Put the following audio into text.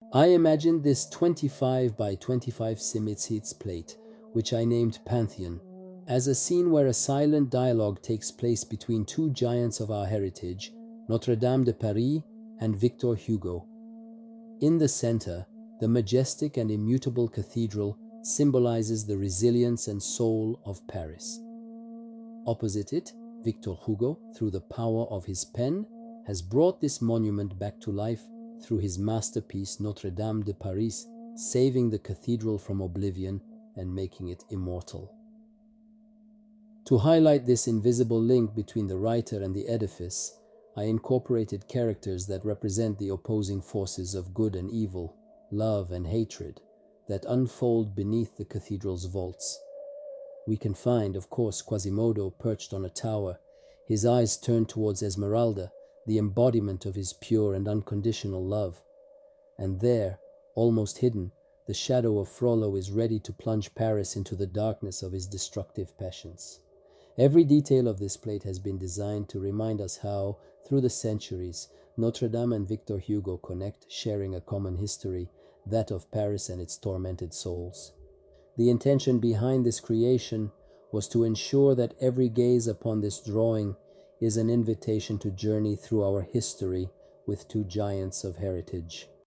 I imagined this 25 by 25 cm plate, which I named Pantheon, as a scene where a silent dialogue takes place between two giants of our heritage, Notre Dame de Paris and Victor Hugo. In the center, the majestic and immutable cathedral symbolizes the resilience and soul of Paris. Opposite it, Victor Hugo, through the power of his pen, has brought this monument back to life through his masterpiece Notre Dame de Paris, saving the cathedral from oblivion and making it immortal. To highlight this invisible link between the writer and the edifice, I incorporated characters that represent the opposing forces of good and evil, love and hatred, that unfold beneath the cathedral's vaults. We can find, of course, Quasimodo perched on a tower, his eyes turned towards Esmeralda, the embodiment of his pure and unconditional love. And there, almost hidden, the shadow of Frollo is ready to plunge Paris into the darkness of his destructive passions. Every detail of this plate has been designed to remind us how, through the centuries, Notre Dame and Victor Hugo connect, sharing a common history, that of Paris and its tormented souls. The intention behind this creation was to ensure that every gaze upon this drawing is an invitation to journey through our history with two giants of heritage.